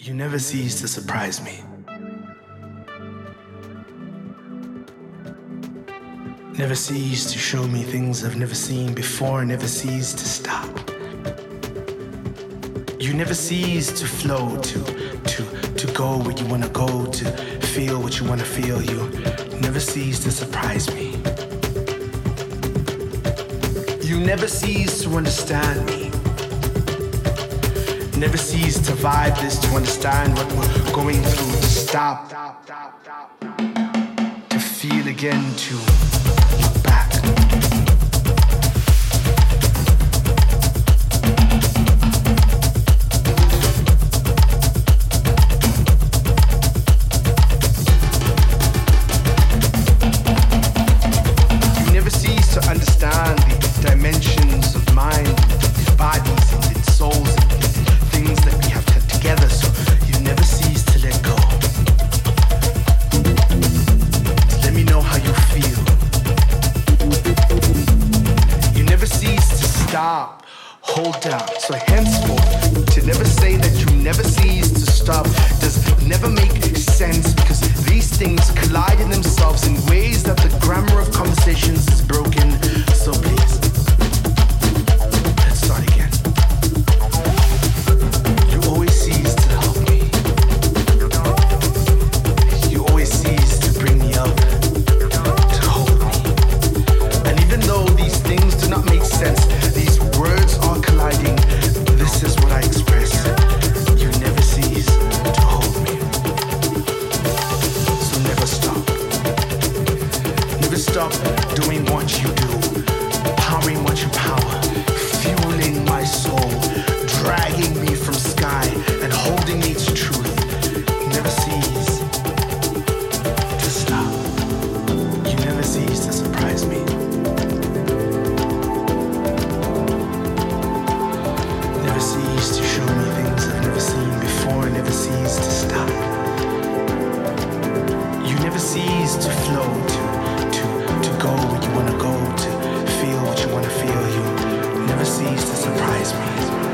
You never cease to surprise me. Never cease to show me things I've never seen before, never cease to stop. You never cease to flow, to go where you wanna go, to feel what you wanna feel. You never cease to surprise me. You never cease to understand me. Never cease to vibe this, to understand what we're going through, to stop, to feel again, to look back. You never cease to understand the dimensions of mind, bodies and souls, things that we have kept together, so you never cease to let go. Let me know how you feel. You never cease to stop, hold down. So henceforth, to never say that you never cease to stop does never make sense, because these things collide in themselves in ways that the grammar of conversations is broken. So please, let's start again. You always cease to help me. You always cease to bring me up, to hold me. And even though these things do not make sense, these words are colliding, this is what I express. You never cease to hold me. So never stop. Never stop doing what you do, powering what you power, fueling my soul, dragging me from sky and holding me to truth. Never cease to stop. You never cease to surprise me. Never cease to show me things I've never seen before. Never cease to stop. You never cease to flow, to go where you wanna go, to feel what you wanna feel. You never cease to surprise me.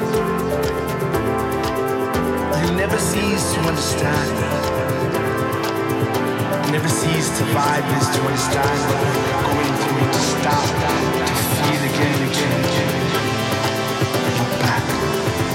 You never cease to understand me. Never cease to vibe this, to understand what we're going through, to stop, to feel again. Look back.